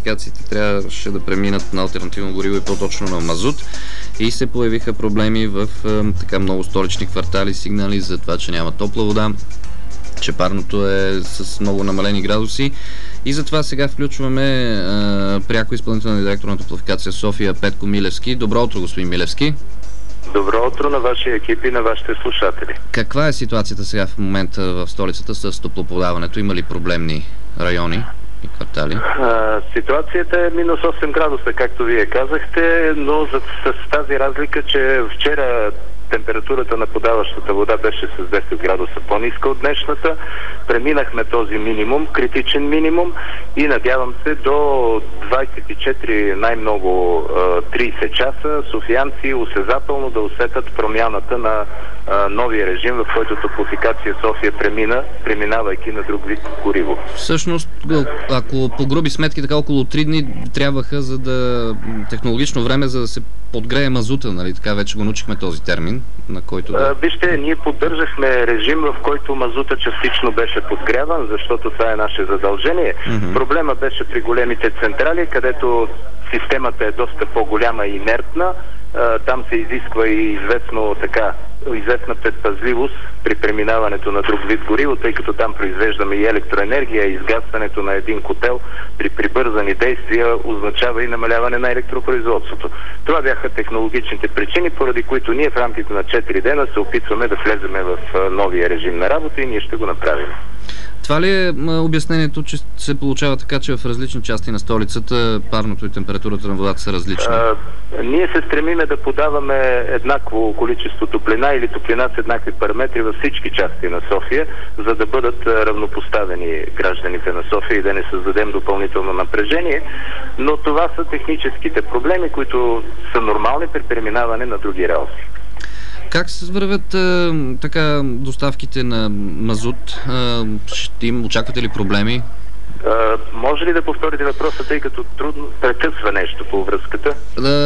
топлофикациите трябваше да преминат на алтернативно гориво и по-точно на мазут. И се появиха проблеми в така много столични квартали, сигнали за това, че няма топла вода, че парното е с много намалени градуси. И затова сега включваме пряко изпълнителен директор на Топлофикация София Петко Милевски. Добро утро, господин Милевски. Добро утро на вашия екип и на вашите слушатели. Каква е ситуацията сега в момента в столицата с топлоподаването? Има ли проблемни райони и квартали? Ситуацията е минус 8 градуса, както вие казахте, но с тази разлика, че вчера температурата на подаващата вода беше с 10 градуса по-ниска от днешната. Преминахме този минимум, критичен минимум, и надявам се до 24, най-много 30 часа софиянци осезателно да усетят промяната на новия режим, в който Топлофикация София преминавайки на друг вид гориво. Всъщност, ако по груби сметки, така около 3 дни трябваха технологично време, за да се подгрее мазута, нали? Така вече го научихме този термин, на който Вижте, ние поддържахме режим, в който мазута частично беше подгряван, защото това е наше задължение. Проблема беше при големите централи, където системата е доста по-голяма и инертна. Там се изисква и известна предпазливост при преминаването на друг вид гориво, тъй като там произвеждаме и електроенергия, и изгасването на един котел при прибързани действия означава и намаляване на електропроизводството. Това бяха технологичните причини, поради които ние в рамките на 4 дена се опитваме да влеземе в новия режим на работа и ние ще го направим. Това ли е обяснението, че се получава така, че в различни части на столицата парното и температурата на водата са различни? Ние се стремиме да подаваме еднакво количество топлина или топлина с еднакви параметри във всички части на София, за да бъдат равнопоставени гражданите на София и да не създадем допълнително напрежение. Но това са техническите проблеми, които са нормални при преминаване на други релси. Как се вървят така доставките на мазут? Очаквате ли проблеми? Може ли да повторите въпроса, тъй като трудно прекъсва нещо по връзката?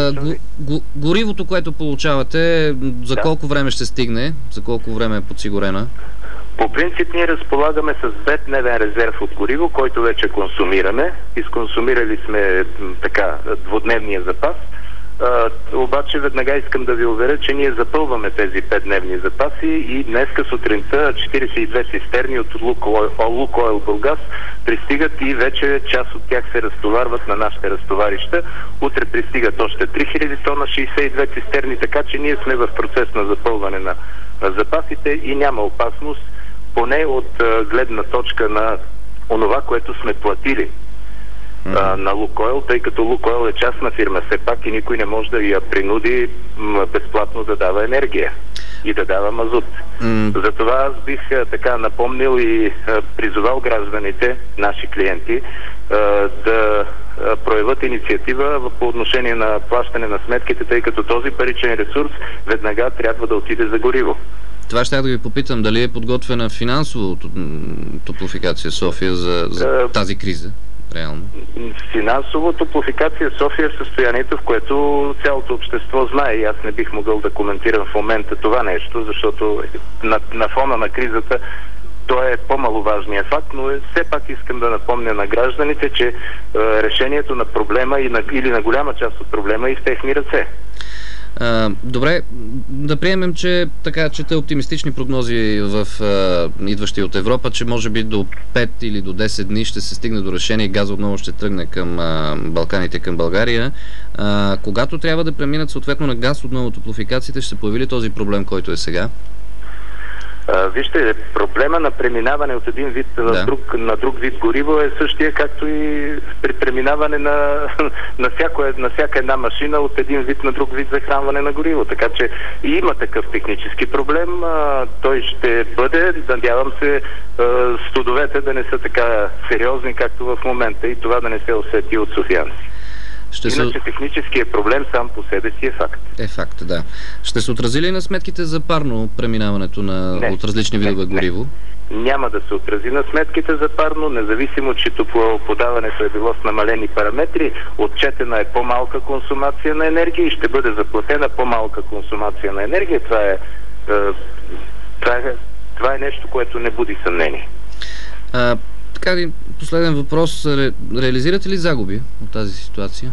Горивото, което получавате, за колко време ще стигне? За колко време е подсигурена? По принцип ние разполагаме с 5-дневен резерв от гориво, който вече консумираме. Изконсумирали сме двудневния запас. Обаче веднага искам да ви уверя, че ние запълваме тези 5-дневни запаси и днеска сутринта 42 цистерни от Лукойл Бургас пристигат и вече част от тях се разтоварват на нашите разтоварища. Утре пристигат още 3000 тона, 62 цистерни, така че ние сме в процес на запълване на запасите и няма опасност, поне от гледна точка на онова, което сме платили на Лукойл, тъй като Лукойл е частна фирма все пак и никой не може да я принуди безплатно да дава енергия и да дава мазут. Затова аз бих напомнил и призовал гражданите, наши клиенти, да проявят инициатива по отношение на плащане на сметките, тъй като този паричен ресурс веднага трябва да отиде за гориво. Това ще да ви попитам, дали е подготвена финансово Топлофикация София за тази криза? Реално. Финансово Топлофикация София е в състоянието, в което цялото общество знае и аз не бих могъл да коментирам в момента това нещо, защото на фона на кризата то е по-маловажният факт, но все пак искам да напомня на гражданите, че решението на проблема или на голяма част от проблема е и в техни ръце. Добре, да приемем, че така чета оптимистични прогнози в идващи от Европа, че може би до 5 или до 10 дни ще се стигне до решение и газа отново ще тръгне към Балканите, към България. Когато трябва да преминат съответно на газ отново топлофикациите, ще се появи ли този проблем, който е сега? Вижте, проблема на преминаване от един вид на друг вид гориво е същия, както и при преминаване на всяка една машина от един вид на друг вид захранване на гориво. Така че и има такъв технически проблем. Той ще бъде, надявам се, студовете да не са така сериозни, както в момента и това да не се усети от софиянци. Иначе техническият проблем сам по себе си е факт. Е факт, да. Ще се отрази ли на сметките за парно преминаването от различни видове гориво? Няма да се отрази на сметките за парно, независимо, че топлоподаването е било с намалени параметри, отчетена е по-малка консумация на енергия и ще бъде заплатена по-малка консумация на енергия. Това е нещо, което не буди съмнение. така един последен въпрос. Реализирате ли загуби от тази ситуация?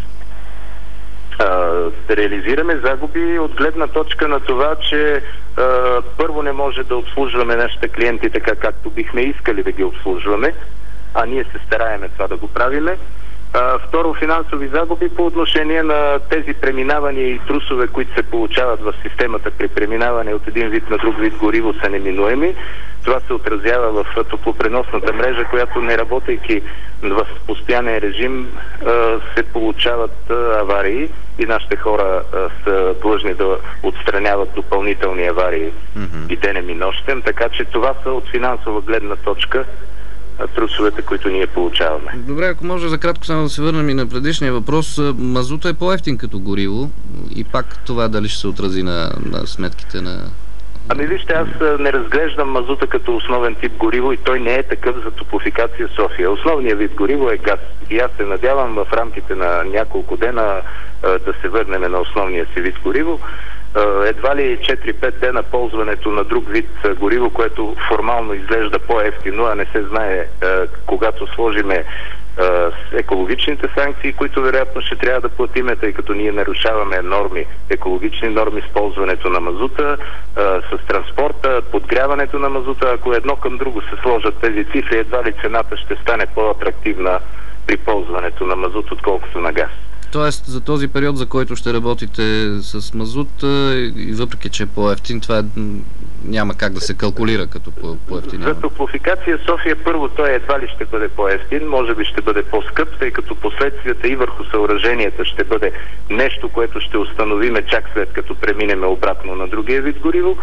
Реализираме загуби от гледна точка на това, че първо не може да обслужваме нашите клиенти така, както бихме искали да ги обслужваме, а ние се стараеме това да го правиме. Второ, финансови загуби по отношение на тези преминавания и трусове, които се получават в системата при преминаване от един вид на друг вид гориво, са неминуеми. Това се отразява в топлопреносната мрежа, която, не работейки в постоянен режим, се получават аварии и нашите хора са длъжни да отстраняват допълнителни аварии и денем и нощем. Така че това са от финансова гледна точка трусовете, които ние получаваме. Добре, ако може за кратко само да се върнем и на предишния въпрос. Мазута е по-евтин като гориво и пак това дали ще се отрази на сметките на... Ами вижте, аз не разглеждам мазута като основен тип гориво и той не е такъв за Топлофикация София. Основният вид гориво е газ. И аз се надявам в рамките на няколко дена да се върнем на основния си вид гориво. Едва ли 4-5 дена ползването на друг вид гориво, което формално изглежда по-евтино, а не се знае когато сложиме екологичните санкции, които вероятно ще трябва да платиме, тъй като ние нарушаваме норми, екологични норми с ползването на мазута, с транспорта, подгряването на мазута. Ако едно към друго се сложат тези цифри, едва ли цената ще стане по-атрактивна при ползването на мазут, отколкото на газ. Тоест, за този период, за който ще работите с мазут, и въпреки че е по-евтин, това няма как да се калкулира като по-евтин. За Топлофикация София първо той едва ли ще бъде по-евтин, може би ще бъде по-скъп, тъй като последствията и върху съоръженията ще бъде нещо, което ще установиме чак след като преминем обратно на другия вид гориво.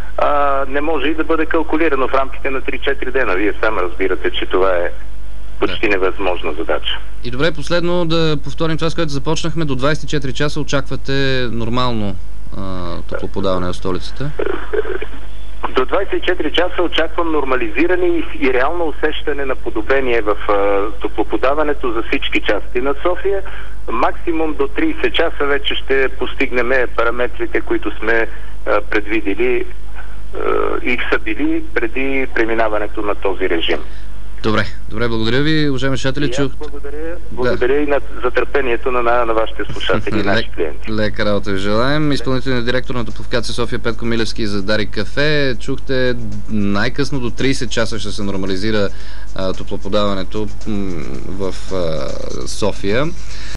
Не може и да бъде калкулирано в рамките на 3-4 дена. Вие сам разбирате, че това е почти невъзможна задача. И добре, последно да повторим това, с което започнахме. До 24 часа очаквате нормално топлоподаване в столицата? До 24 часа очаквам нормализиране и реално усещане на подобрение в топлоподаването за всички части на София. Максимум до 30 часа вече ще постигнем параметрите, които сме предвидили и са били преди преминаването на този режим. Добре, благодаря ви, уважаеми слушатели. Благодаря и за търпението на вашите слушатели и наши клиенти. Лека работа ви желаем. Изпълнителният директор на Топлофикация София Петко Милевски за Дарик кафе. Чухте, най-късно до 30 часа ще се нормализира топлоподаването в София.